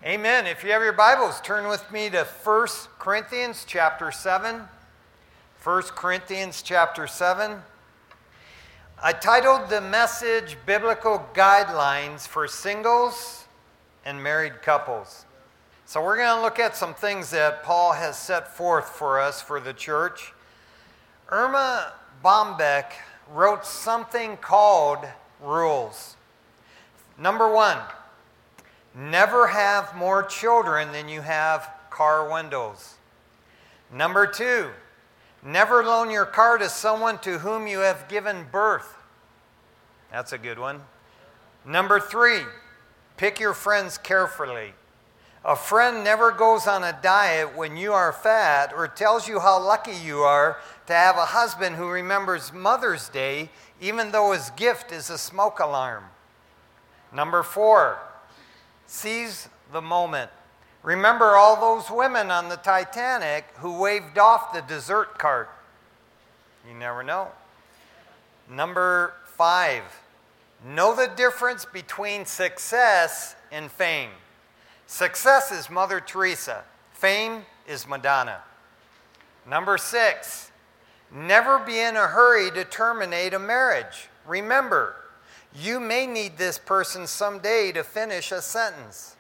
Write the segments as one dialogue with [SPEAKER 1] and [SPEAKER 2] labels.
[SPEAKER 1] Amen. If you have your Bibles, turn with me to 1 Corinthians chapter 7. 1 Corinthians chapter 7. I titled the message Biblical Guidelines for Singles and Married Couples. So we're going to look at some things that Paul has set forth for us for the church. Irma Bombeck wrote something called rules. Number 1. Never have more children than you have car windows. Number 2, never loan your car to someone to whom you have given birth. That's a good one. Number 3, pick your friends carefully. A friend never goes on a diet when you are fat or tells you how lucky you are to have a husband who remembers Mother's Day even though his gift is a smoke alarm. Number 4, seize the moment. Remember all those women on the Titanic who waved off the dessert cart. You never know. Number 5, know the difference between success and fame. Success is Mother Teresa. Fame is Madonna. Number 6, never be in a hurry to terminate a marriage. Remember, you may need this person someday to finish a sentence.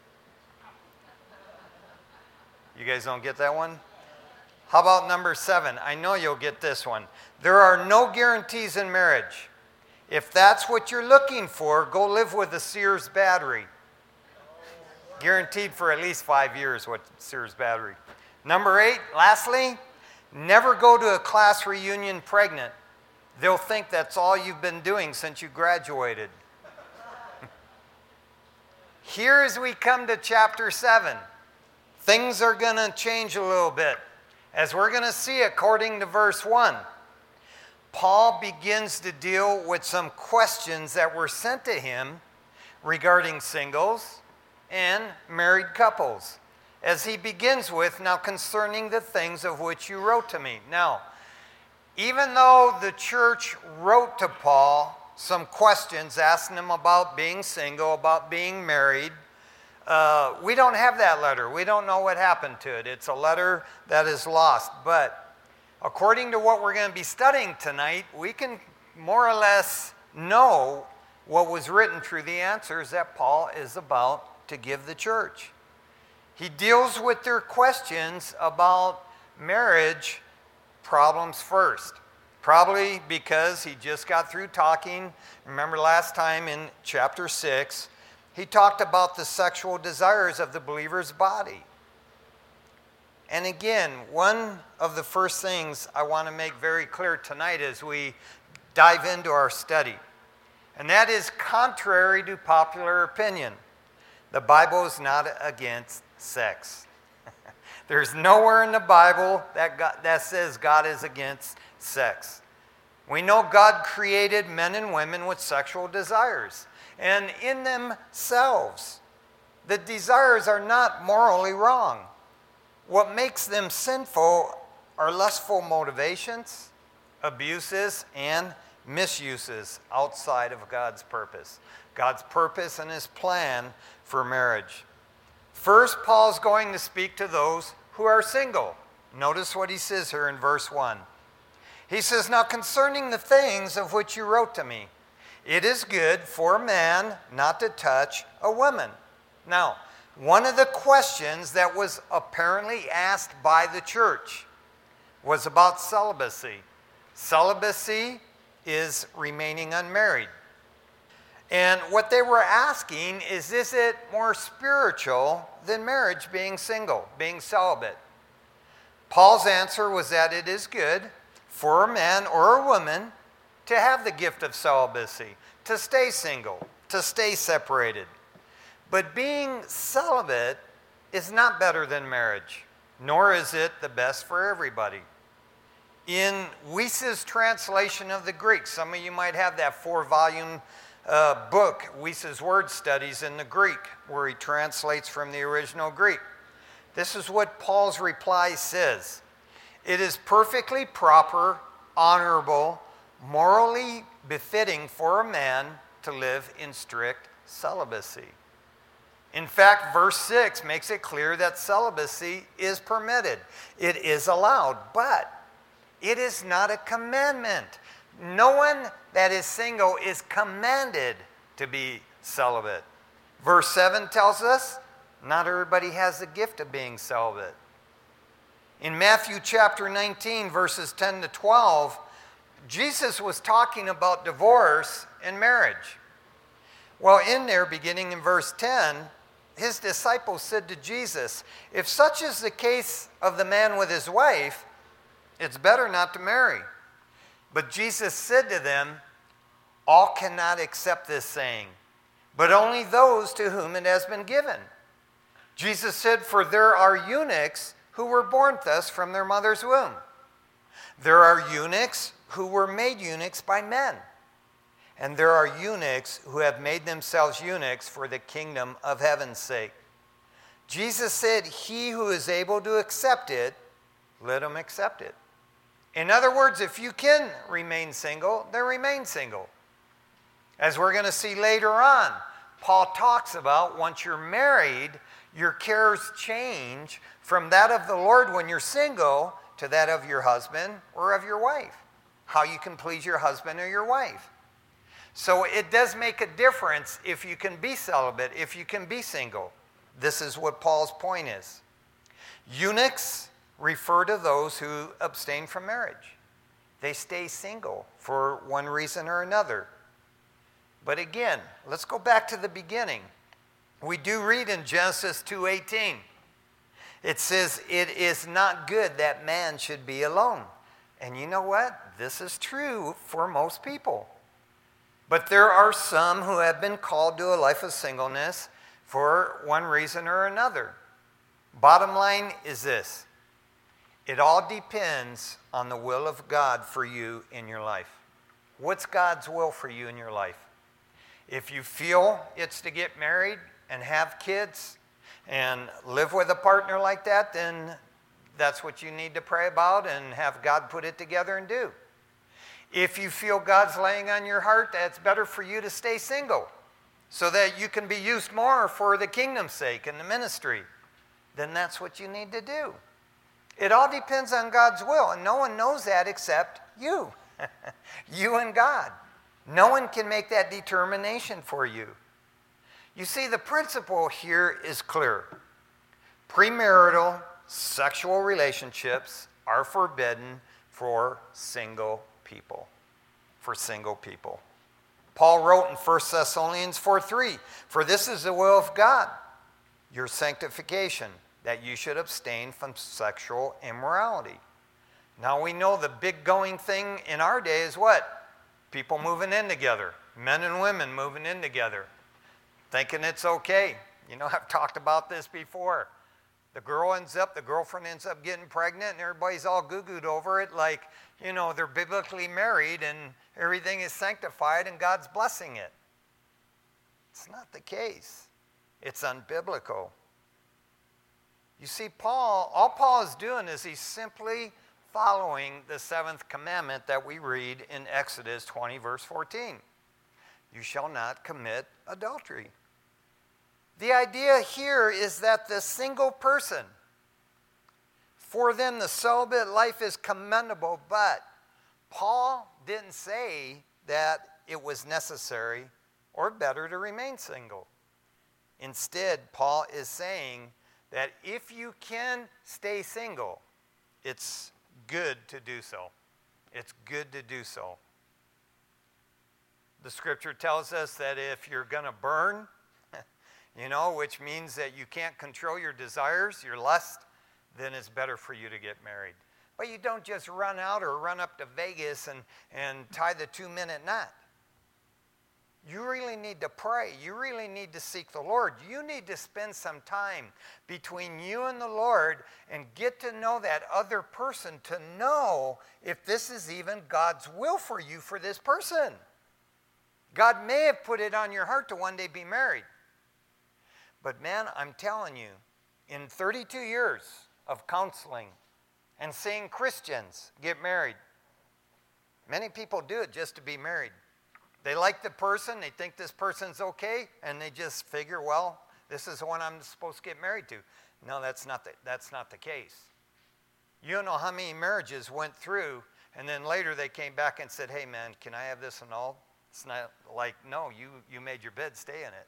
[SPEAKER 1] You guys don't get that one? How about number 7? I know you'll get this one. There are no guarantees in marriage. If that's what you're looking for, go live with a Sears battery. Guaranteed for at least 5 years with Sears battery. Number 8, lastly, never go to a class reunion pregnant. They'll think that's all you've been doing since you graduated. Here as we come to chapter 7, things are going to change a little bit. As we're going to see according to verse 1, Paul begins to deal with some questions that were sent to him regarding singles and married couples. As he begins with, now concerning the things of which you wrote to me. Now, even though the church wrote to Paul some questions, asking him about being single, about being married, we don't have that letter. We don't know what happened to it. It's a letter that is lost. But according to what we're going to be studying tonight, we can more or less know what was written through the answers that Paul is about to give the church. He deals with their questions about marriage problems first. Probably because he just got through talking. Remember last time in chapter 6, he talked about the sexual desires of the believer's body. And again, one of the first things I want to make very clear tonight as we dive into our study, and that is contrary to popular opinion. The Bible is not against sex. There's nowhere in the Bible that says God is against sex. We know God created men and women with sexual desires. And in themselves, the desires are not morally wrong. What makes them sinful are lustful motivations, abuses, and misuses outside of God's purpose. God's purpose and his plan for marriage. First, Paul's going to speak to those who are single. Notice what he says here in verse 1. He says, now concerning the things of which you wrote to me, it is good for a man not to touch a woman. Now, one of the questions that was apparently asked by the church was about celibacy. Celibacy is remaining unmarried. And what they were asking is it more spiritual than marriage being single, being celibate? Paul's answer was that it is good for a man or a woman to have the gift of celibacy, to stay single, to stay separated. But being celibate is not better than marriage, nor is it the best for everybody. In Weiss's translation of the Greek, some of you might have that 4-volume book, Weiss's Word Studies in the Greek, where he translates from the original Greek. This is what Paul's reply says. It is perfectly proper, honorable, morally befitting for a man to live in strict celibacy. In fact, verse 6 makes it clear that celibacy is permitted. It is allowed, but it is not a commandment. No one that is single is commanded to be celibate. Verse 7 tells us not everybody has the gift of being celibate. In Matthew chapter 19, verses 10 to 12, Jesus was talking about divorce and marriage. Well, in there, beginning in verse 10, his disciples said to Jesus, "If such is the case of the man with his wife, it's better not to marry." But Jesus said to them, "All cannot accept this saying, but only those to whom it has been given." Jesus said, "For there are eunuchs who were born thus from their mother's womb. There are eunuchs who were made eunuchs by men. And there are eunuchs who have made themselves eunuchs for the kingdom of heaven's sake." Jesus said, "He who is able to accept it, let him accept it." In other words, if you can remain single, then remain single. As we're going to see later on, Paul talks about once you're married, your cares change from that of the Lord when you're single to that of your husband or of your wife. How you can please your husband or your wife. So it does make a difference if you can be celibate, if you can be single. This is what Paul's point is. Eunuchs refer to those who abstain from marriage. They stay single for one reason or another. But again, let's go back to the beginning. We do read in Genesis 2:18. It says, "It is not good that man should be alone." And you know what? This is true for most people. But there are some who have been called to a life of singleness for one reason or another. Bottom line is this: it all depends on the will of God for you in your life. What's God's will for you in your life? If you feel it's to get married and have kids and live with a partner like that, then that's what you need to pray about and have God put it together and do. If you feel God's laying on your heart that it's better for you to stay single so that you can be used more for the kingdom's sake and the ministry, then that's what you need to do. It all depends on God's will, and no one knows that except you. You and God. No one can make that determination for you. You see, the principle here is clear. Premarital sexual relationships are forbidden for single people. For single people. Paul wrote in 1 Thessalonians 4:3, "For this is the will of God, your sanctification, that you should abstain from sexual immorality." Now we know the big going thing in our day is what? People moving in together. Men and women moving in together. Thinking it's okay. You know, I've talked about this before. The girlfriend ends up getting pregnant, and everybody's all goo-gooed over it like, you know, they're biblically married and everything is sanctified and God's blessing it. It's not the case. It's unbiblical. You see, all Paul is doing is he's simply following the 7th commandment that we read in Exodus 20, verse 14. You shall not commit adultery. The idea here is that the single person, for them the celibate life is commendable, but Paul didn't say that it was necessary or better to remain single. Instead, Paul is saying that if you can stay single, it's good to do so. It's good to do so. The scripture tells us that if you're going to burn, which means that you can't control your desires, your lust, then it's better for you to get married. But you don't just run out or run up to Vegas and tie the 2-minute knot. You really need to pray. You really need to seek the Lord. You need to spend some time between you and the Lord and get to know that other person to know if this is even God's will for you for this person. God may have put it on your heart to one day be married. But man, I'm telling you, in 32 years of counseling and seeing Christians get married, many people do it just to be married. They like the person, they think this person's okay, and they just figure, well, This is the one I'm supposed to get married to. No, that's not the case. You don't know how many marriages went through, and then later they came back and said, hey, man, can I have this annulled? It's not like, no, you made your bed, stay in it.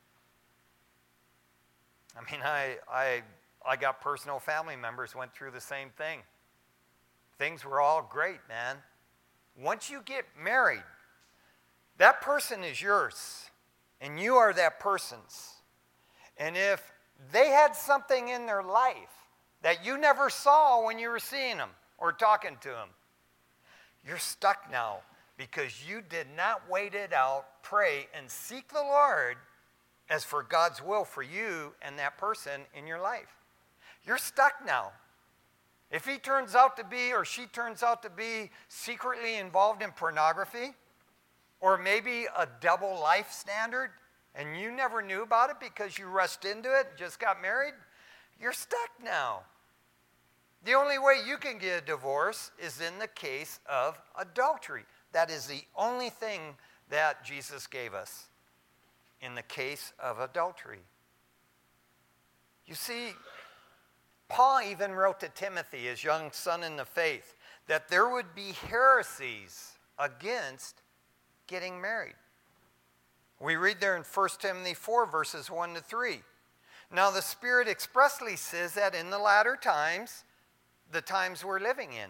[SPEAKER 1] I mean, I got personal family members went through the same thing. Things were all great, man. Once you get married, that person is yours, and you are that person's. And if they had something in their life that you never saw when you were seeing them or talking to them, you're stuck now because you did not wait it out, pray, and seek the Lord as for God's will for you and that person in your life. You're stuck now. If he turns out to be, or she turns out to be, secretly involved in pornography, or maybe a double life standard, and you never knew about it because you rushed into it and just got married, you're stuck now. The only way you can get a divorce is in the case of adultery. That is the only thing that Jesus gave us in the case of adultery. You see, Paul even wrote to Timothy, his young son in the faith, that there would be heresies against getting married. We read there in 1 Timothy 4, verses 1 to 3. Now the Spirit expressly says that in the latter times, the times we're living in,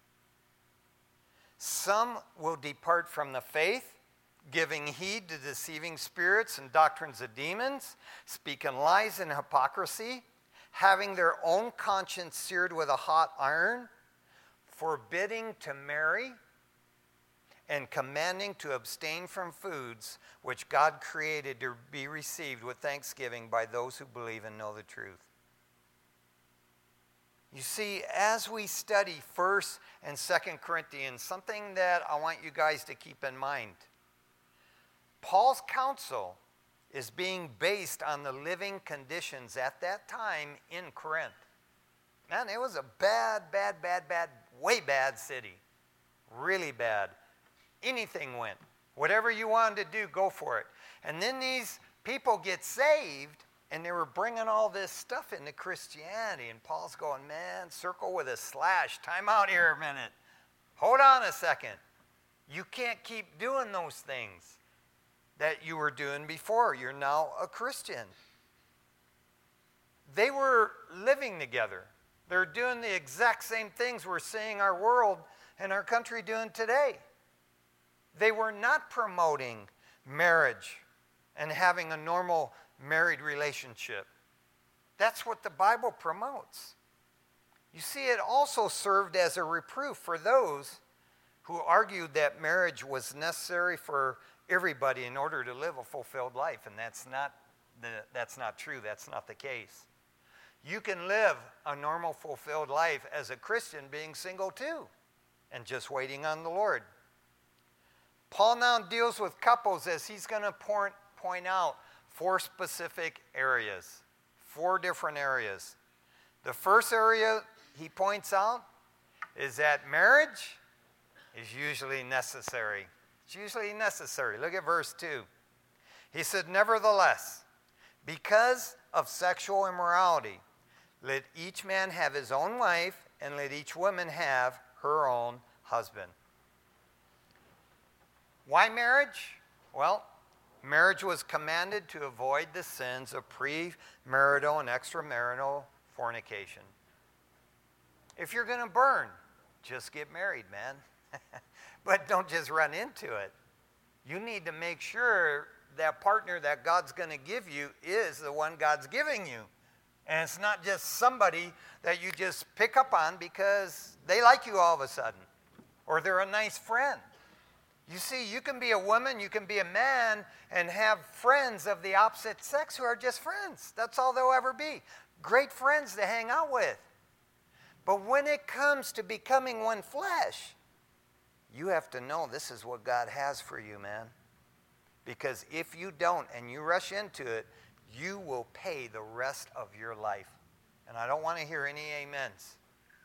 [SPEAKER 1] some will depart from the faith, giving heed to deceiving spirits and doctrines of demons, speaking lies and hypocrisy, having their own conscience seared with a hot iron, forbidding to marry, and commanding to abstain from foods which God created to be received with thanksgiving by those who believe and know the truth. You see, as we study 1 and 2 Corinthians, something that I want you guys to keep in mind. Paul's counsel is being based on the living conditions at that time in Corinth. Man, it was a bad, way bad city. Really bad. Anything went. Whatever you wanted to do, go for it. And then these people get saved, and they were bringing all this stuff into Christianity. And Paul's going, man, circle with a slash. Time out here a minute. Hold on a second. You can't keep doing those things that you were doing before. You're now a Christian. They were living together. They're doing the exact same things we're seeing our world and our country doing today. They were not promoting marriage and having a normal married relationship. That's what the Bible promotes. You see, it also served as a reproof for those who argued that marriage was necessary for everybody in order to live a fulfilled life, and that's not true. That's not the case. You can live a normal fulfilled life as a Christian being single too and just waiting on the Lord. Paul now deals with couples as he's going to point out 4 specific areas, 4 different areas. The first area he points out is that marriage is usually necessary. It's usually necessary. Look at verse 2. He said, nevertheless, because of sexual immorality, let each man have his own wife, and let each woman have her own husband. Why marriage? Well, marriage was commanded to avoid the sins of premarital and extramarital fornication. If you're going to burn, just get married, man. But don't just run into it. You need to make sure that partner that God's going to give you is the one God's giving you. And it's not just somebody that you just pick up on because they like you all of a sudden, or they're a nice friend. You see, you can be a woman, you can be a man, and have friends of the opposite sex who are just friends. That's all they'll ever be. Great friends to hang out with. But when it comes to becoming one flesh, you have to know this is what God has for you, man. Because if you don't and you rush into it, you will pay the rest of your life. And I don't want to hear any amens.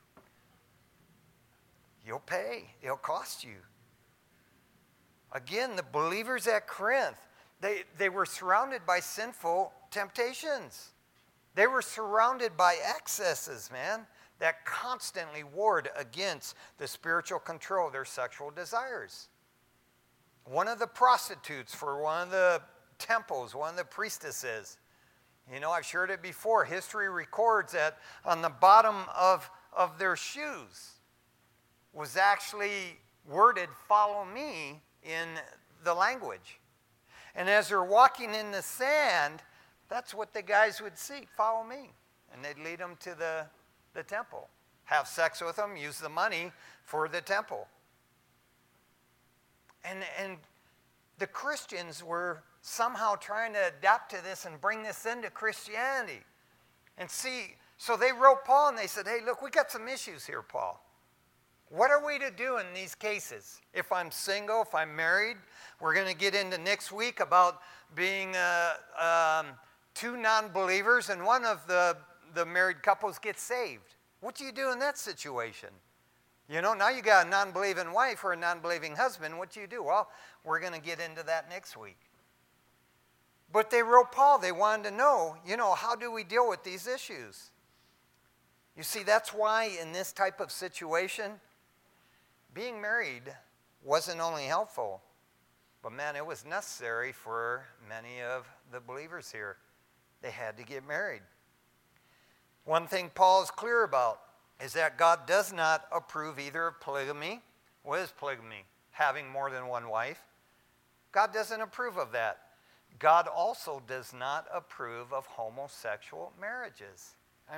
[SPEAKER 1] You'll pay. It'll cost you. Again, the believers at Corinth, They were surrounded by sinful temptations. They were surrounded by excesses, man, that constantly warred against the spiritual control of their sexual desires. One of the prostitutes for one of the temples, one of the priestesses, I've shared it before. History records that on the bottom of their shoes was actually worded, "Follow me," in the language. And as they're walking in the sand, that's what the guys would see, "Follow me." And they'd lead them to the temple, have sex with them, use the money for the temple. And the Christians were somehow trying to adapt to this and bring this into Christianity. And see, so they wrote Paul and they said, "Hey, look, we got some issues here, Paul. What are we to do in these cases? If I'm single, if I'm married, we're going to get into next week about being two non-believers and one of the married couples gets saved. What do you do in that situation? Now you got a non-believing wife or a non-believing husband. What do you do? Well, we're going to get into that next week. But they wrote Paul. They wanted to know, how do we deal with these issues? You see, that's why in this type of situation, being married wasn't only helpful, but man, it was necessary for many of the believers here. They had to get married. One thing Paul is clear about is that God does not approve either of polygamy. What is polygamy? Having more than one wife. God doesn't approve of that. God also does not approve of homosexual marriages.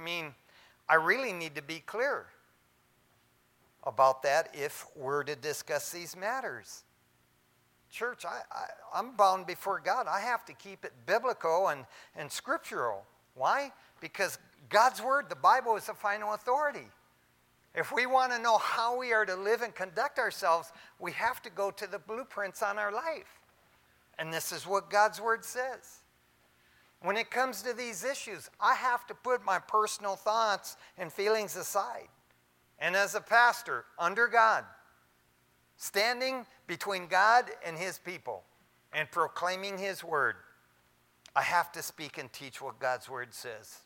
[SPEAKER 1] I really need to be clear about that if we're to discuss these matters. Church, I'm bound before God. I have to keep it biblical and scriptural. Why? Because God's word, the Bible, is the final authority. If we want to know how we are to live and conduct ourselves, we have to go to the blueprints on our life. And this is what God's word says. When it comes to these issues, I have to put my personal thoughts and feelings aside. And as a pastor, under God, standing between God and his people and proclaiming his word, I have to speak and teach what God's word says.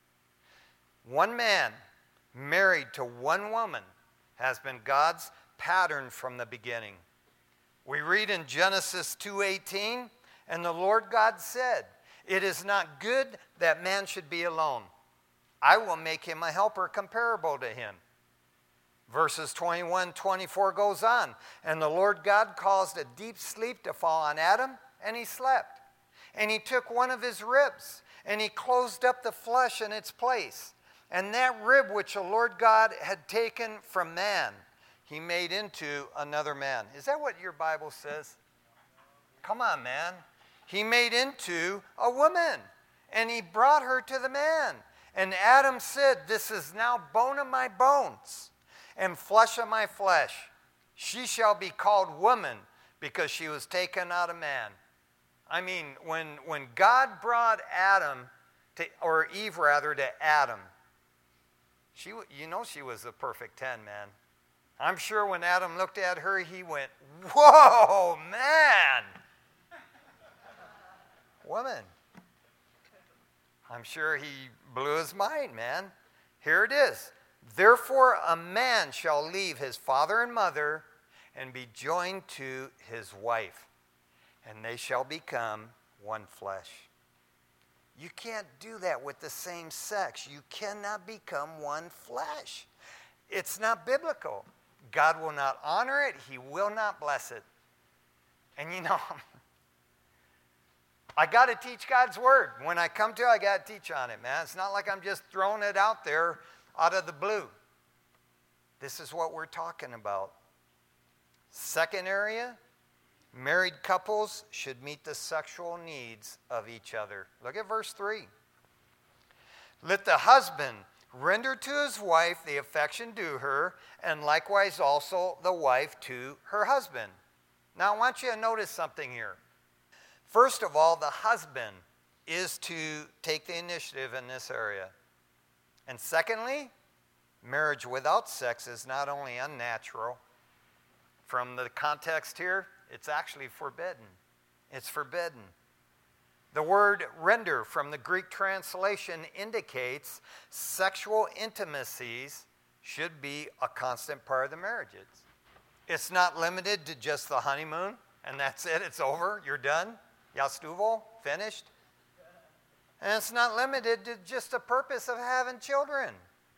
[SPEAKER 1] One man married to one woman has been God's pattern from the beginning. We read in Genesis 2:18, "And the Lord God said, 'It is not good that man should be alone. I will make him a helper comparable to him.'" Verses 21-24 goes on, "And the Lord God caused a deep sleep to fall on Adam, and he slept. And he took one of his ribs, and he closed up the flesh in its place. And that rib which the Lord God had taken from man, he made into another man." Is that what your Bible says? Come on, man. "He made into a woman, and he brought her to the man. And Adam said, 'This is now bone of my bones and flesh of my flesh. She shall be called woman, because she was taken out of man.'" When God brought Eve to Adam, she was the perfect 10, man. I'm sure when Adam looked at her, he went, "Whoa, man! Woman." I'm sure he blew his mind, man. Here it is. "Therefore a man shall leave his father and mother and be joined to his wife, and they shall become one flesh." You can't do that with the same sex. You cannot become one flesh. It's not biblical. God will not honor it. He will not bless it. And I got to teach God's word. When I come to it, I got to teach on it, man. It's not like I'm just throwing it out there out of the blue. This is what we're talking about. Second area, married couples should meet the sexual needs of each other. Look at verse 3. "Let the husband render to his wife the affection due her, and likewise also the wife to her husband." Now I want you to notice something here. First of all, the husband is to take the initiative in this area. And secondly, marriage without sex is not only unnatural. From the context here, it's actually forbidden. It's forbidden. The word render from the Greek translation indicates sexual intimacies should be a constant part of the marriages. It's not limited to just the honeymoon, and that's it, it's over, you're done. Yastuvo, finished. And it's not limited to just the purpose of having children.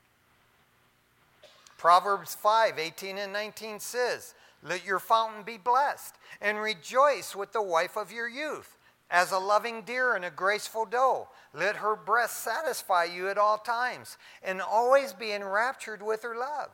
[SPEAKER 1] Proverbs 5:18 and 19 says, "Let your fountain be blessed, and rejoice with the wife of your youth. As a loving deer and a graceful doe, let her breast satisfy you at all times, and always be enraptured with her love."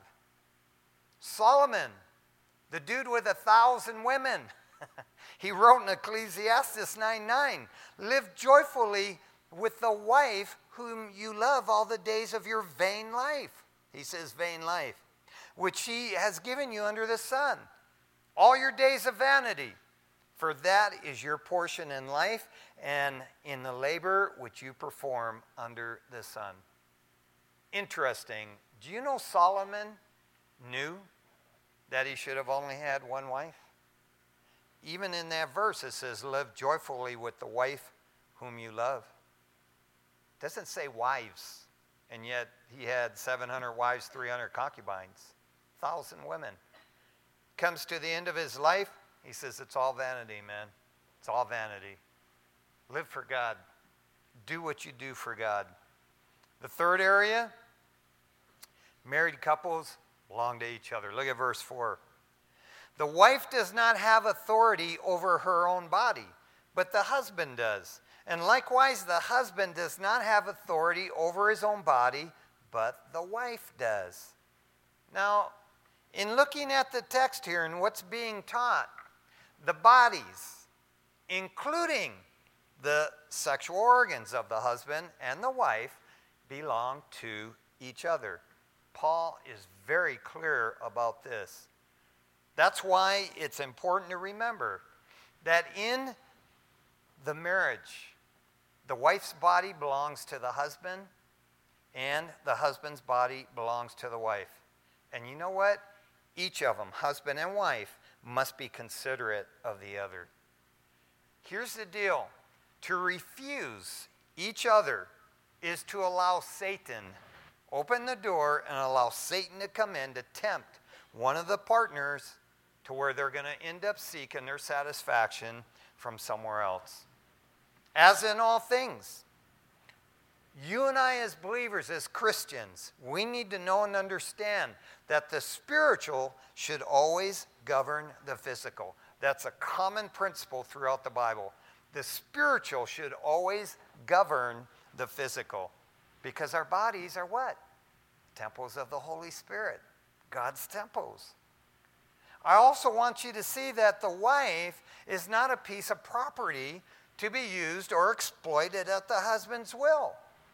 [SPEAKER 1] Solomon, the dude with 1,000 women, he wrote in Ecclesiastes 9:9, "Live joyfully with the wife whom you love all the days of your vain life." He says vain life, "which he has given you under the sun. All your days of vanity, for that is your portion in life and in the labor which you perform under the sun." Interesting. Do you know Solomon knew that he should have only had one wife? Even in that verse it says, "Live joyfully with the wife whom you love." It doesn't say wives, and yet he had 700 wives, 300 concubines, 1,000 women. Comes to the end of his life, he says, it's all vanity, man. It's all vanity. Live for God. Do what you do for God. The third area, married couples belong to each other. Look at verse 4. "The wife does not have authority over her own body, but the husband does. And likewise, the husband does not have authority over his own body, but the wife does." Now, in looking at the text here and what's being taught, the bodies, including the sexual organs of the husband and the wife, belong to each other. Paul is very clear about this. That's why it's important to remember that in the marriage, the wife's body belongs to the husband, and the husband's body belongs to the wife. And you know what? Each of them, husband and wife, must be considerate of the other. Here's the deal. To refuse each other is to allow Satan, open the door and allow Satan to come in to tempt one of the partners to where they're going to end up seeking their satisfaction from somewhere else. As in all things, you and I as believers, as Christians, we need to know and understand that the spiritual should always govern the physical. That's a common principle throughout the Bible. The spiritual should always govern the physical, because our bodies are what? Temples of the Holy Spirit, God's temples. I also want you to see that the wife is not a piece of property to be used or exploited at the husband's will.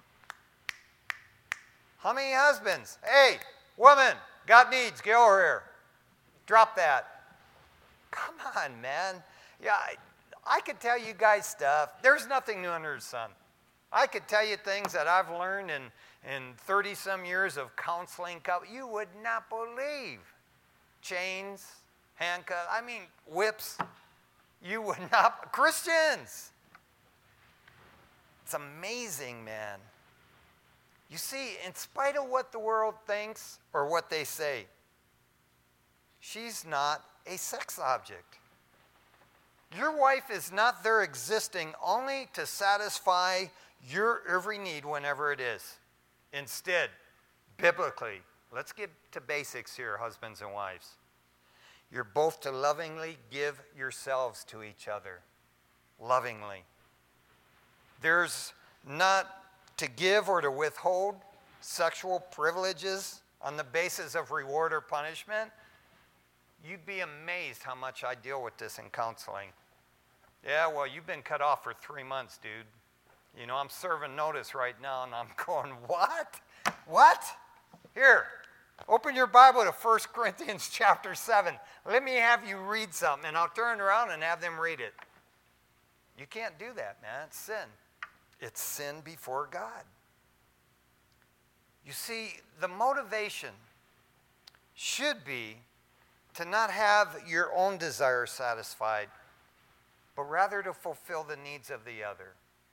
[SPEAKER 1] How many husbands? Hey, woman, got needs, get over here. Drop that. Come on, man. Yeah, I could tell you guys stuff. There's nothing new under the sun. I could tell you things that I've learned in 30-some years of counseling. You would not believe. Chains, handcuffs, whips. You would not. Christians. It's amazing, man. You see, in spite of what the world thinks or what they say, she's not a sex object. Your wife is not there existing only to satisfy your every need whenever it is. Instead, biblically, let's get to basics here, husbands and wives. You're both to lovingly give yourselves to each other. Lovingly. There's not to give or to withhold sexual privileges on the basis of reward or punishment. You'd be amazed how much I deal with this in counseling. Yeah, well, you've been cut off for 3 months, dude. You know, I'm serving notice right now, and I'm going, what? What? Here, open your Bible to 1 Corinthians chapter 7. Let me have you read something, and I'll turn around and have them read it. You can't do that, man. It's sin. It's sin before God. You see, the motivation should be to not have your own desires satisfied, but rather to fulfill the needs of the other.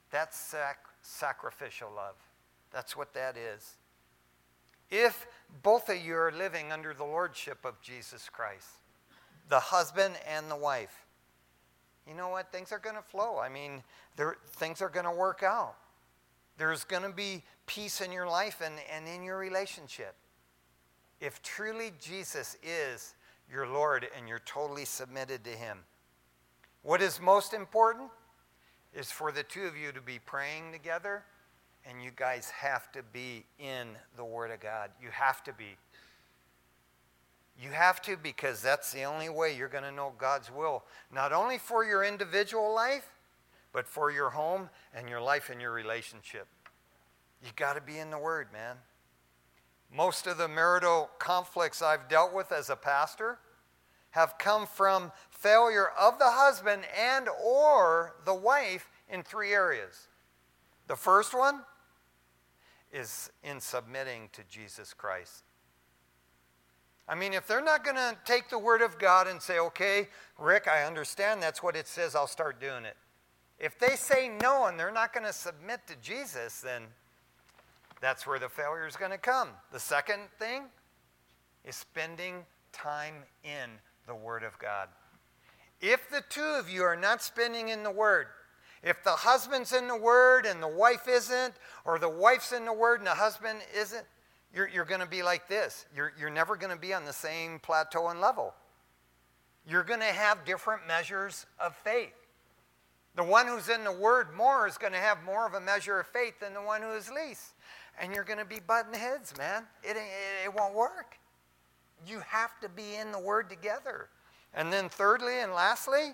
[SPEAKER 1] That's sacrificial love. That's what that is. If both of you are living under the lordship of Jesus Christ, the husband and the wife, you know what? Things are going to flow. I mean, things are going to work out. There's going to be peace in your life and in your relationship. If truly Jesus is your Lord and you're totally submitted to Him. What is most important is for the two of you to be praying together, and you guys have to be in the Word of God. You have to be. You have to, because that's the only way you're going to know God's will, not only for your individual life, but for your home and your life and your relationship. You got to be in the Word, man. Most of the marital conflicts I've dealt with as a pastor have come from failure of the husband and or the wife in three areas. The first one is in submitting to Jesus Christ. I mean, if they're not going to take the Word of God and say, okay, Rick, I understand that's what it says, I'll start doing it. If they say no and they're not going to submit to Jesus, then that's where the failure is going to come. The second thing is spending time in the Word of God. If the two of you are not spending in the Word, if the husband's in the Word and the wife isn't, or the wife's in the Word and the husband isn't, you're going to be like this. You're never going to be on the same plateau and level. You're going to have different measures of faith. The one who's in the Word more is going to have more of a measure of faith than the one who is least. And you're going to be butting heads, man. It won't work. You have to be in the Word together. And then thirdly and lastly,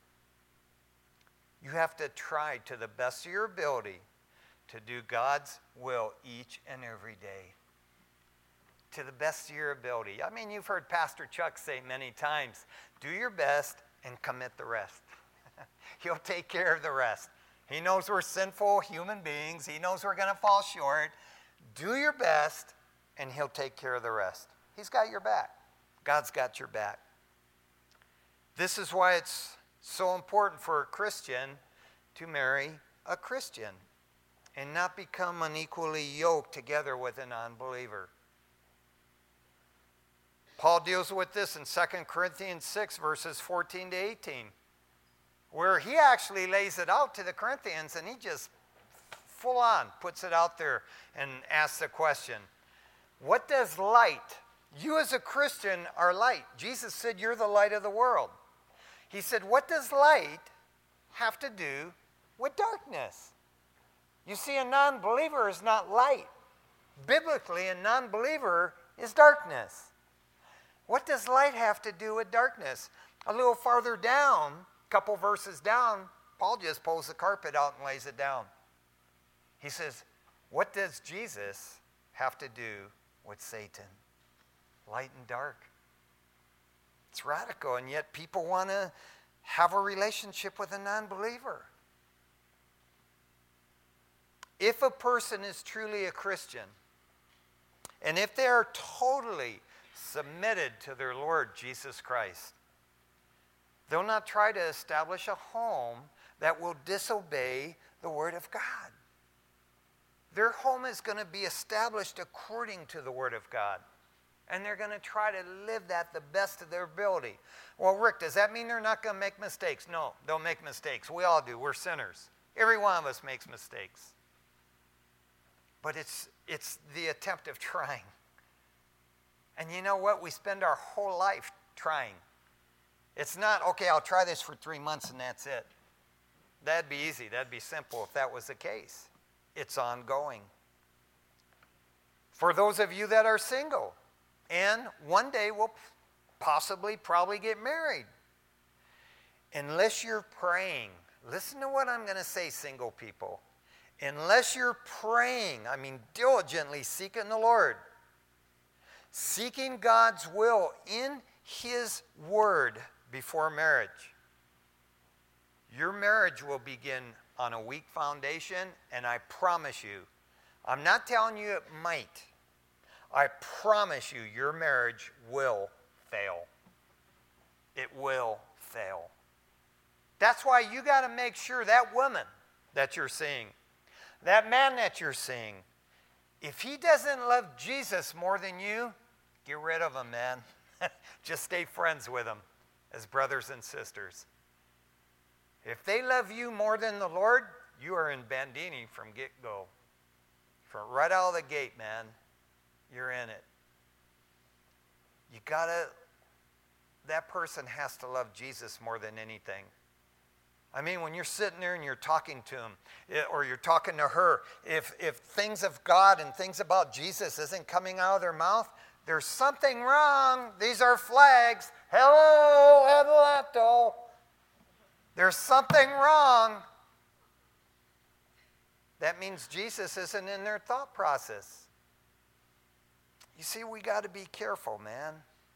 [SPEAKER 1] you have to try to the best of your ability to do God's will each and every day. To the best of your ability. I mean, you've heard Pastor Chuck say many times, do your best and commit the rest. He'll take care of the rest. He knows we're sinful human beings. He knows we're going to fall short. Do your best, and He'll take care of the rest. He's got your back. God's got your back. This is why it's so important for a Christian to marry a Christian and not become unequally yoked together with a non-believer. Paul deals with this in 2 Corinthians 6, verses 14 to 18, where he actually lays it out to the Corinthians, and he just full on puts it out there and asks the question, what does light, you as a Christian are light. Jesus said you're the light of the world. He said, what does light have to do with darkness? You see, a non-believer is not light. Biblically, a non-believer is darkness. What does light have to do with darkness? A little farther down, a couple verses down, Paul just pulls the carpet out and lays it down. He says, what does Jesus have to do with Satan? Light and dark. It's radical, and yet people want to have a relationship with a non-believer. If a person is truly a Christian, and if they are totally submitted to their Lord Jesus Christ, they'll not try to establish a home that will disobey the Word of God. Their home is going to be established according to the Word of God. And they're going to try to live that the best of their ability. Well, Rick, does that mean they're not going to make mistakes? No, they'll make mistakes. We all do. We're sinners. Every one of us makes mistakes. But it's the attempt of trying. And you know what? We spend our whole life trying. It's not, okay, I'll try this for 3 months and that's it. That'd be easy. That'd be simple if that was the case. It's ongoing. For those of you that are single, and one day will probably get married, unless you're praying, listen to what I'm going to say, single people. Unless you're praying, diligently seeking the Lord, seeking God's will in His Word before marriage, your marriage will begin on a weak foundation, and I promise you, I'm not telling you it might, I promise you your marriage will fail. It will fail. That's why you got to make sure that woman that you're seeing, that man that you're seeing, if he doesn't love Jesus more than you, get rid of him, man. Just stay friends with him as brothers and sisters. If they love you more than the Lord, you are in Bandini from get-go. From right out of the gate, man, you're in it. That person has to love Jesus more than anything. I mean, when you're sitting there and you're talking to him, or you're talking to her, if things of God and things about Jesus isn't coming out of their mouth, there's something wrong. These are flags. Hello, Adelanto. There's something wrong. That means Jesus isn't in their thought process. You see, we got to be careful, man.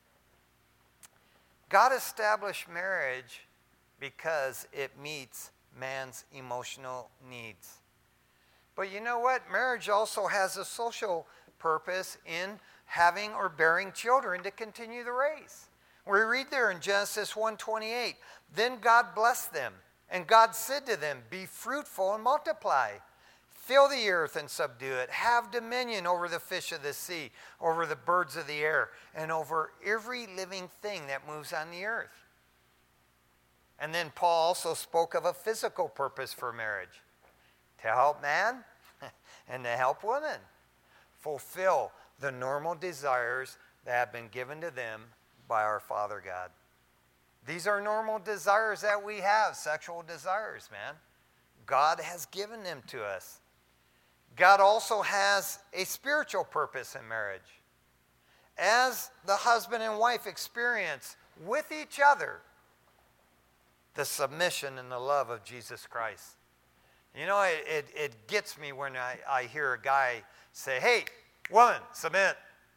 [SPEAKER 1] God established marriage because it meets man's emotional needs. But you know what? Marriage also has a social purpose in having or bearing children to continue the race. We read there in Genesis 1:28, then God blessed them, and God said to them, be fruitful and multiply. Fill the earth and subdue it. Have dominion over the fish of the sea, over the birds of the air, and over every living thing that moves on the earth. And then Paul also spoke of a physical purpose for marriage. To help man and to help women fulfill the normal desires that have been given to them by our Father God. These are normal desires that we have, sexual desires, man. God has given them to us. God also has a spiritual purpose in marriage. As the husband and wife experience with each other the submission and the love of Jesus Christ. You know, it gets me when I hear a guy say, hey, woman, submit.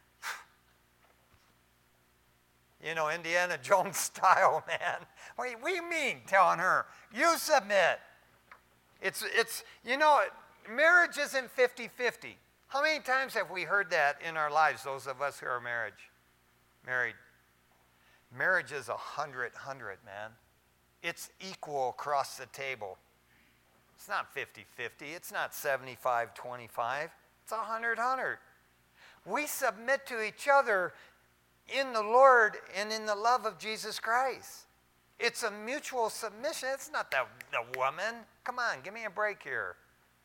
[SPEAKER 1] You know, Indiana Jones style, man. What do you mean telling her, you submit? It's you know, marriage isn't 50-50. How many times have we heard that in our lives, those of us who are married? Marriage is 100-100, man. It's equal across the table. It's not 50-50. It's not 75-25. It's 100-100. We submit to each other in the Lord and in the love of Jesus Christ. It's a mutual submission. It's not the woman. Come on, give me a break here.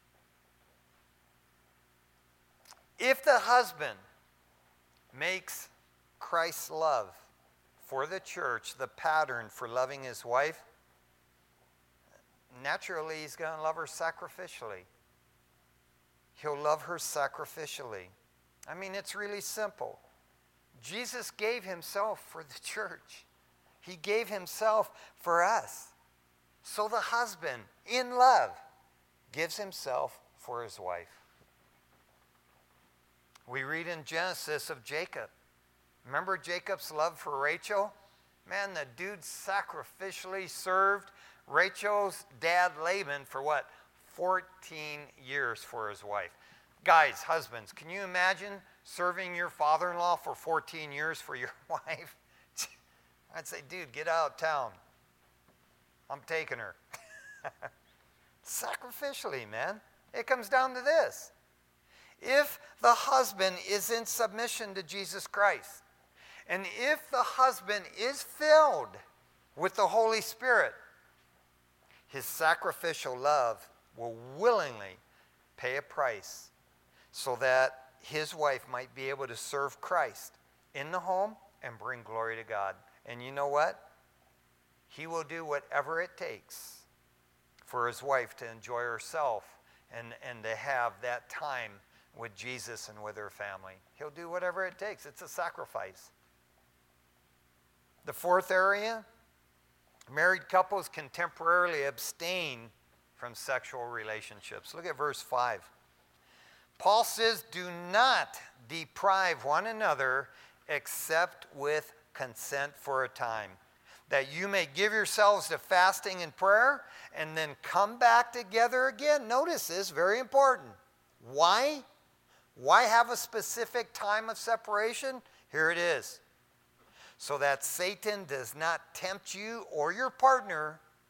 [SPEAKER 1] If the husband makes Christ's love for the church the pattern for loving his wife, naturally he's going to love her sacrificially. He'll love her sacrificially. I mean, it's really simple. Jesus gave himself for the church. He gave himself for us. So the husband, in love, gives himself for his wife. We read in Genesis of Jacob. Remember Jacob's love for Rachel? Man, the dude sacrificially served Rachel's dad Laban for what? 14 years for his wife. Guys, husbands, can you imagine serving your father-in-law for 14 years for your wife? I'd say, dude, get out of town. I'm taking her. Sacrificially, man. It comes down to this. If the husband is in submission to Jesus Christ, and if the husband is filled with the Holy Spirit, his sacrificial love will willingly pay a price so that his wife might be able to serve Christ in the home and bring glory to God. And you know what? He will do whatever it takes for his wife to enjoy herself and to have that time with Jesus and with her family. He'll do whatever it takes. It's a sacrifice. The fourth area, married couples can temporarily abstain from sexual relationships. Look at verse 5. Paul says, do not deprive one another except with consent for a time, that you may give yourselves to fasting and prayer and then come back together again. Notice this, very important. Why? Why have a specific time of separation? Here it is. So that Satan does not tempt you or your partner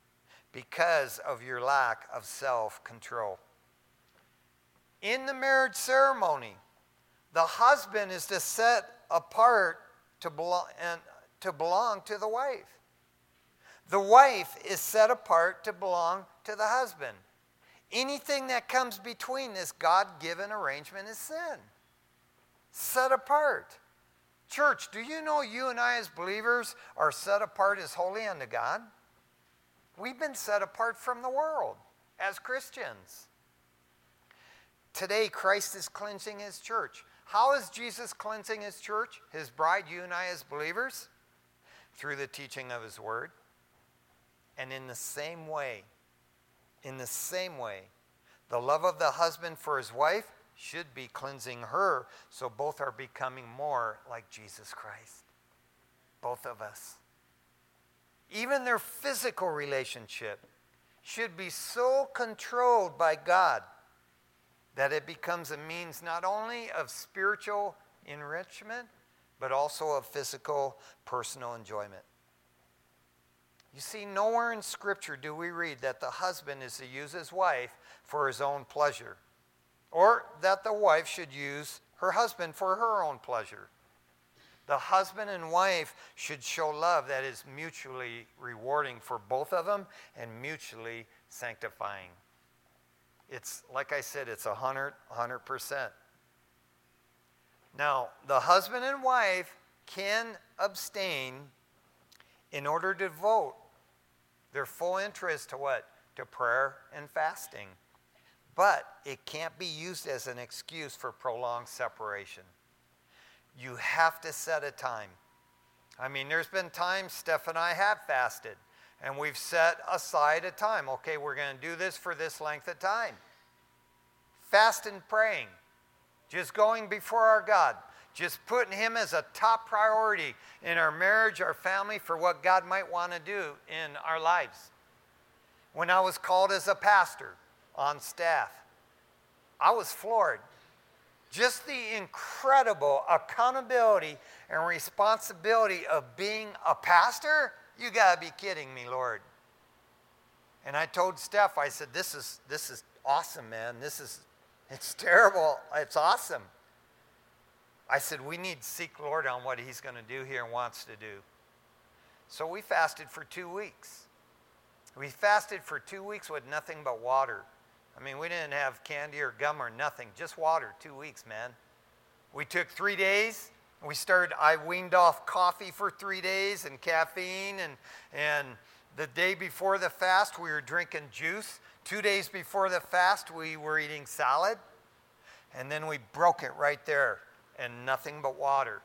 [SPEAKER 1] because of your lack of self-control. In the marriage ceremony, the husband is to set apart to belong to the wife. The wife is set apart to belong to the husband. Anything that comes between this God-given arrangement is sin. Set apart. Church, do you know you and I as believers are set apart as holy unto God? We've been set apart from the world as Christians. Today, Christ is cleansing his church. How is Jesus cleansing his church, his bride, you and I as believers? Through the teaching of his word. And in the same way, the love of the husband for his wife should be cleansing her, so both are becoming more like Jesus Christ. Both of us. Even their physical relationship should be so controlled by God that it becomes a means not only of spiritual enrichment, but also of physical, personal enjoyment. You see, nowhere in Scripture do we read that the husband is to use his wife for his own pleasure, or that the wife should use her husband for her own pleasure. The husband and wife should show love that is mutually rewarding for both of them and mutually sanctifying. It's, like I said, it's 100%. Now, the husband and wife can abstain in order to devote their full interest to what? To prayer and fasting. But it can't be used as an excuse for prolonged separation. You have to set a time. I mean, there's been times Steph and I have fasted, and we've set aside a time. Okay, we're going to do this for this length of time. Fast and praying. Just going before our God. Just putting him as a top priority in our marriage, our family, for what God might want to do in our lives. When I was called as a pastor on staff, I was floored. Just the incredible accountability and responsibility of being a pastor? You got to be kidding me, Lord. And I told Steph, I said, this is awesome, man. It's terrible. It's awesome. I said, we need to seek Lord on what he's going to do here and wants to do. So we fasted for 2 weeks. We fasted for 2 weeks with nothing but water. I mean, we didn't have candy or gum or nothing, just water, 2 weeks, man. We took 3 days. I weaned off coffee for 3 days and caffeine. And the day before the fast, we were drinking juice. 2 days before the fast, we were eating salad. And then we broke it right there, and nothing but water.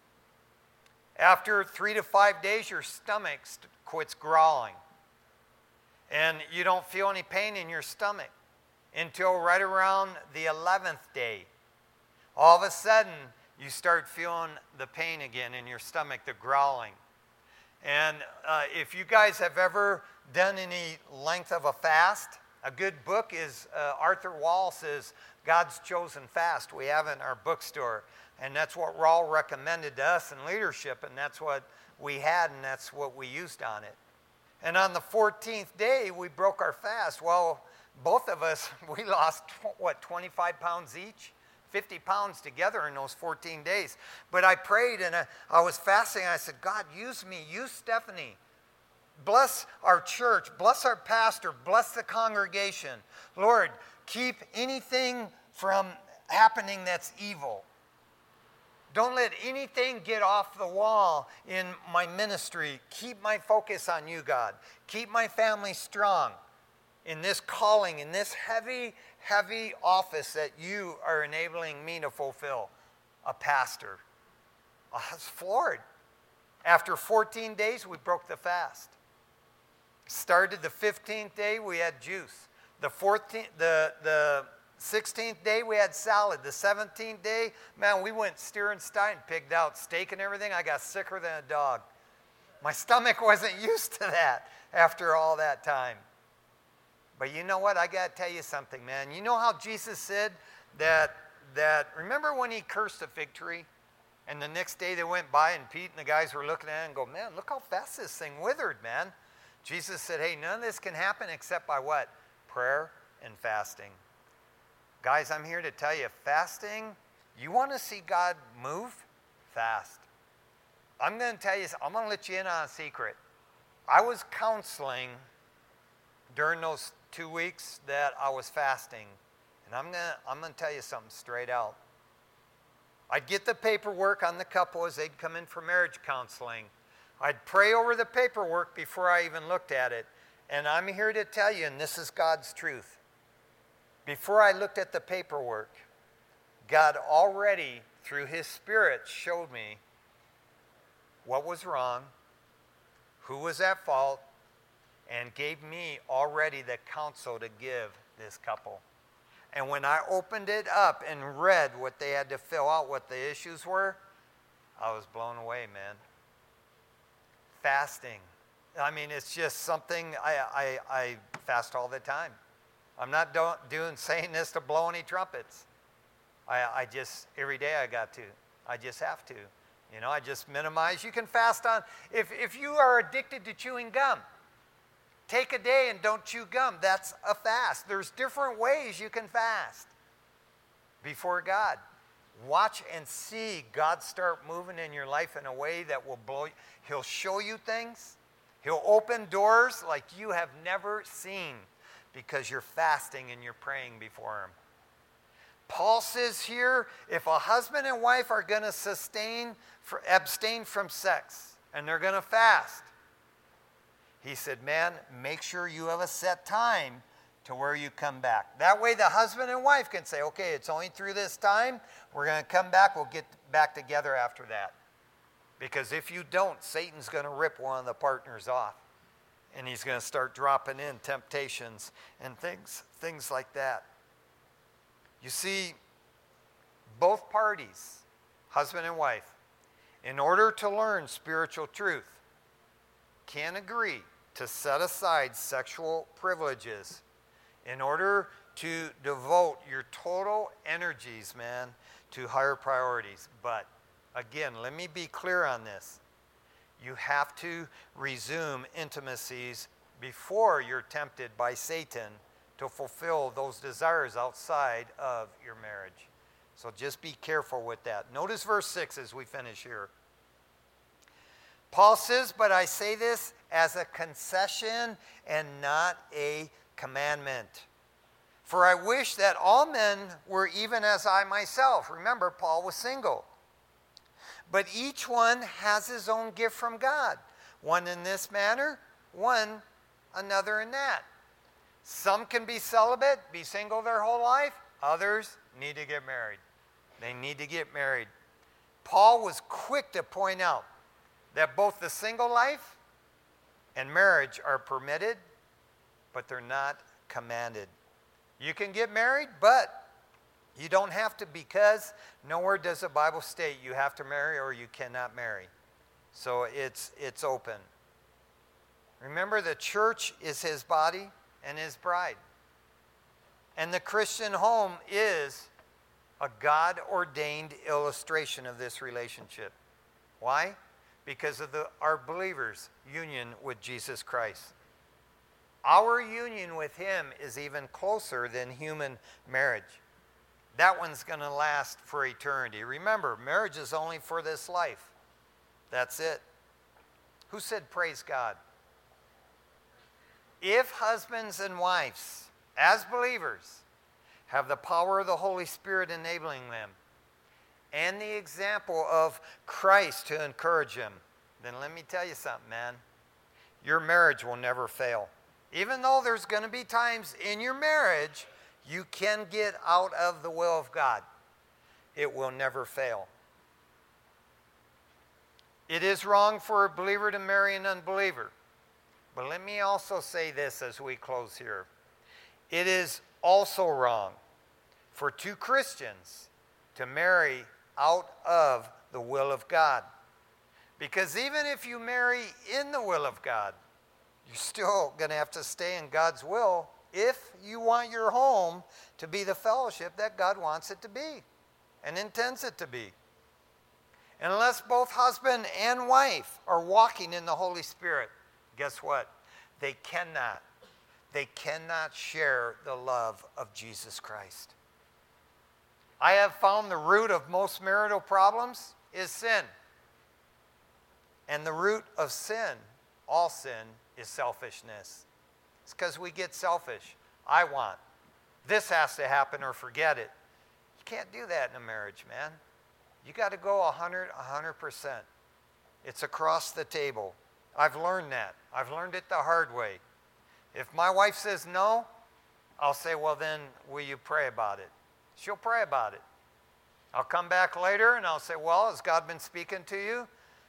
[SPEAKER 1] After 3 to 5 days, your stomach quits growling. And you don't feel any pain in your stomach until right around the 11th day. All of a sudden, you start feeling the pain again in your stomach, the growling. And if you guys have ever done any length of a fast, a good book is Arthur Wallis's God's Chosen Fast. We have it in our bookstore. And that's what Raul recommended to us in leadership, and that's what we had, and that's what we used on it. And on the 14th day, we broke our fast. Well, both of us, we lost, 25 pounds each? 50 pounds together in those 14 days. But I prayed, and I was fasting, and I said, God, use me, use Stephanie. Bless our church, bless our pastor, bless the congregation. Lord, keep anything from happening that's evil. Don't let anything get off the wall in my ministry. Keep my focus on you, God. Keep my family strong in this calling, in this heavy, heavy office that you are enabling me to fulfill, a pastor. I was floored. After 14 days, we broke the fast. Started the 15th day, we had juice. The 16th day, we had salad. The 17th day, man, we went steer and stein, pigged out steak and everything. I got sicker than a dog. My stomach wasn't used to that after all that time. But you know what? I got to tell you something, man. You know how Jesus said that remember when he cursed the fig tree? And the next day they went by and Pete and the guys were looking at it and go, man, look how fast this thing withered, man. Jesus said, hey, none of this can happen except by what? Prayer and fasting. Guys, I'm here to tell you, fasting, you want to see God move? Fast. I'm going to tell you, I'm going to let you in on a secret. I was counseling during those 2 weeks that I was fasting. And I'm going to tell you something straight out. I'd get the paperwork on the couple as they'd come in for marriage counseling. I'd pray over the paperwork before I even looked at it. And I'm here to tell you, and this is God's truth. Before I looked at the paperwork, God already, through His Spirit, showed me what was wrong, who was at fault, and gave me already the counsel to give this couple. And when I opened it up and read what they had to fill out, what the issues were, I was blown away, man. Fasting. I mean, it's just something I fast all the time. I'm not saying this to blow any trumpets. I just, every day I just have to. You know, I just minimize. You can fast on, if you are addicted to chewing gum, take a day and don't chew gum. That's a fast. There's different ways you can fast before God. Watch and see God start moving in your life in a way that will blow you. He'll show you things. He'll open doors like you have never seen because you're fasting and you're praying before Him. Paul says here, if a husband and wife are going to abstain from sex and they're going to fast, he said, man, make sure you have a set time to where you come back. That way the husband and wife can say, okay, it's only through this time. We're going to come back. We'll get back together after that. Because if you don't, Satan's going to rip one of the partners off. And he's going to start dropping in temptations and things like that. You see, both parties, husband and wife, in order to learn spiritual truth, can agree to set aside sexual privileges in order to devote your total energies, man, to higher priorities. But again, let me be clear on this. You have to resume intimacies before you're tempted by Satan to fulfill those desires outside of your marriage. So just be careful with that. Notice verse 6 as we finish here. Paul says, but I say this as a concession and not a commandment. For I wish that all men were even as I myself. Remember, Paul was single. But each one has his own gift from God. One in this manner, one another in that. Some can be celibate, be single their whole life. Others need to get married. They need to get married. Paul was quick to point out that both the single life and marriage are permitted, but they're not commanded. You can get married, but you don't have to, because nowhere does the Bible state you have to marry or you cannot marry. So it's open. Remember, the church is His body and His bride. And the Christian home is a God-ordained illustration of this relationship. Why? Because of our believers' union with Jesus Christ. Our union with Him is even closer than human marriage. That one's going to last for eternity. Remember, marriage is only for this life. That's it. Who said praise God? If husbands and wives, as believers, have the power of the Holy Spirit enabling them, and the example of Christ to encourage them, then let me tell you something, man. Your marriage will never fail. Even though there's going to be times in your marriage you can get out of the will of God, it will never fail. It is wrong for a believer to marry an unbeliever. But let me also say this as we close here. It is also wrong for two Christians to marry out of the will of God. Because even if you marry in the will of God, you're still going to have to stay in God's will if you want your home to be the fellowship that God wants it to be and intends it to be. Unless both husband and wife are walking in the Holy Spirit, guess what? They cannot. They cannot share the love of Jesus Christ. I have found the root of most marital problems is sin. And the root of sin, all sin, is selfishness. It's because we get selfish. I want. This has to happen or forget it. You can't do that in a marriage, man. You got to go 100%. It's across the table. I've learned that. I've learned it the hard way. If my wife says no, I'll say, well, then will you pray about it? She'll pray about it. I'll come back later and I'll say, well, has God been speaking to you?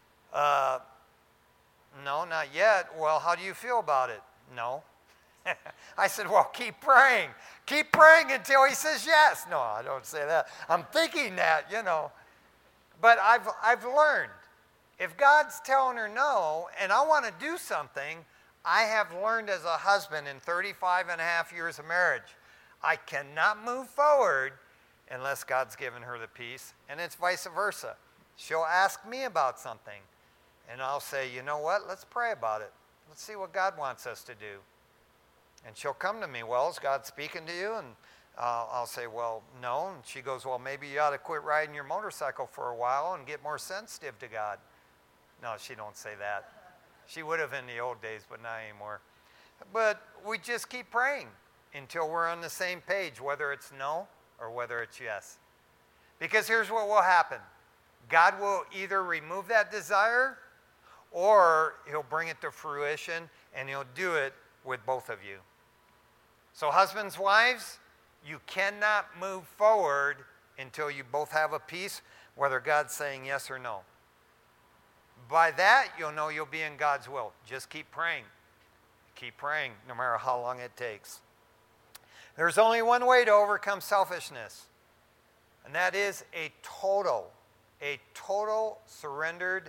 [SPEAKER 1] No, not yet. Well, how do you feel about it? No. I said, well, keep praying. Keep praying until he says yes. No, I don't say that. I'm thinking that, But I've learned, if God's telling her no and I want to do something, I have learned as a husband in 35 and a half years of marriage, I cannot move forward unless God's given her the peace, and it's vice versa. She'll ask me about something, and I'll say, you know what, let's pray about it. Let's see what God wants us to do. And she'll come to me, well, is God speaking to you? And I'll say, well, no. And she goes, well, maybe you ought to quit riding your motorcycle for a while and get more sensitive to God. No, she don't say that. She would have in the old days, but not anymore. But we just keep praying until we're on the same page, whether it's no or whether it's yes. Because here's what will happen. God will either remove that desire or he'll bring it to fruition, and he'll do it with both of you. So husbands, wives, you cannot move forward until you both have a peace, whether God's saying yes or no. By that, you'll know you'll be in God's will. Just keep praying. Keep praying, no matter how long it takes. There's only one way to overcome selfishness, and that is a total surrendered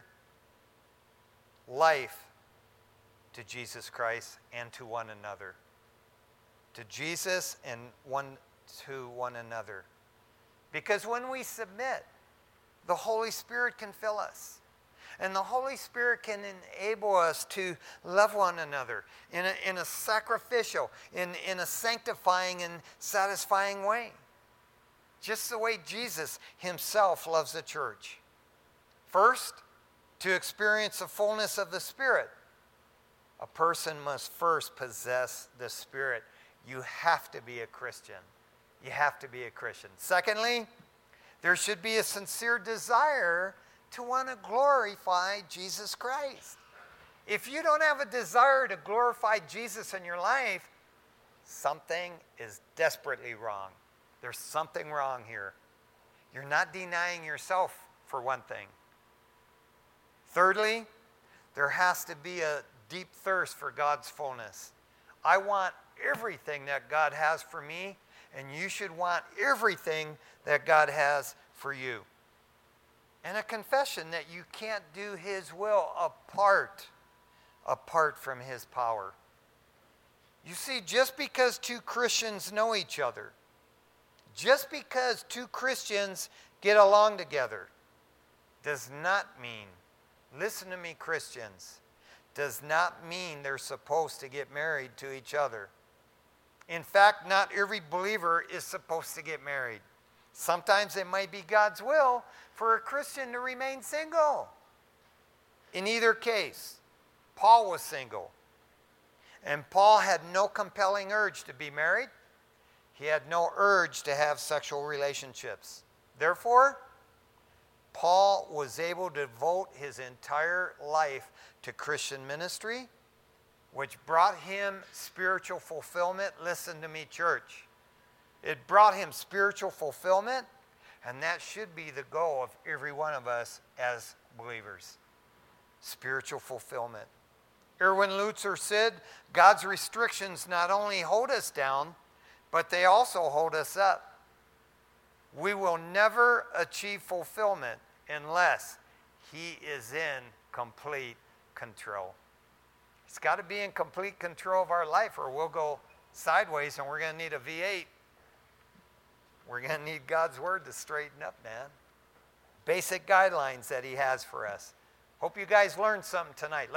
[SPEAKER 1] life to Jesus Christ and to one another. To Jesus and to one another. Because when we submit, the Holy Spirit can fill us. And the Holy Spirit can enable us to love one another in a sacrificial, in a sanctifying and satisfying way. Just the way Jesus himself loves the church. First, to experience the fullness of the Spirit, a person must first possess the Spirit. You have to be a Christian. You have to be a Christian. Secondly, there should be a sincere desire to want to glorify Jesus Christ. If you don't have a desire to glorify Jesus in your life, something is desperately wrong. There's something wrong here. You're not denying yourself, for one thing. Thirdly, there has to be a deep thirst for God's fullness. I want everything that God has for me, and you should want everything that God has for you. And a confession that you can't do his will apart from his power. You see, just because two Christians know each other, just because two Christians get along together, does not mean, listen to me, Christians, does not mean they're supposed to get married to each other. In fact, not every believer is supposed to get married. Sometimes it might be God's will for a Christian to remain single. In either case, Paul was single. And Paul had no compelling urge to be married. He had no urge to have sexual relationships. Therefore, Paul was able to devote his entire life to Christian ministry, which brought him spiritual fulfillment. Listen to me, church. It brought him spiritual fulfillment, and that should be the goal of every one of us as believers. Spiritual fulfillment. Erwin Lutzer said, God's restrictions not only hold us down, but they also hold us up. We will never achieve fulfillment unless he is in complete control. He's got to be in complete control of our life, or we'll go sideways and we're going to need a V8. We're going to need God's word to straighten up, man. Basic guidelines that he has for us. Hope you guys learned something tonight.